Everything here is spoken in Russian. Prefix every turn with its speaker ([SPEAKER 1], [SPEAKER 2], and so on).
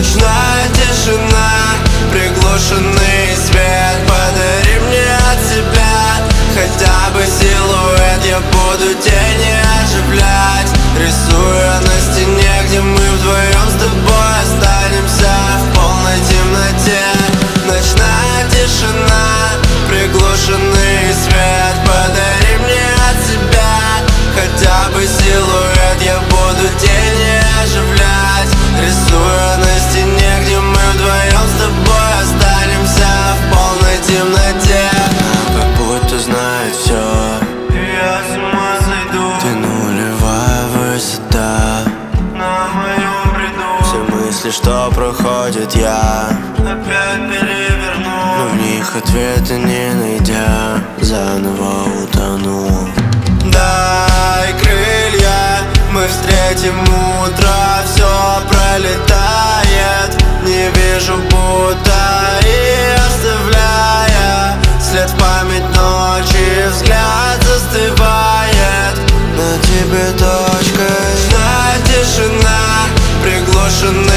[SPEAKER 1] Ночная тишина, приглушенный свет. Подари мне от себя хотя бы силуэт. Я буду тени оживлять, рисуя на стене, где мы вдвоем с тобой останемся в полной темноте. Ночная тишина, приглушенный свет. Подари мне от себя хотя бы силуэт. Я буду тени оживлять, рисуя на стене, где мы вдвоем с тобой останемся в полной темноте. Она как будто знает все,
[SPEAKER 2] Я с ума сойду,
[SPEAKER 1] ты нулевая высота.
[SPEAKER 2] на моем бреду
[SPEAKER 1] Все мысли, что проходят, я
[SPEAKER 2] опять переверну.
[SPEAKER 1] но в них ответа не найдя, заново утону. Дай крылья, мы встретим утро. Все пролетает, не вижу будто, и оставляя след в память ночи, взгляд застывает на тебе точкой. Ночная тишина, приглушена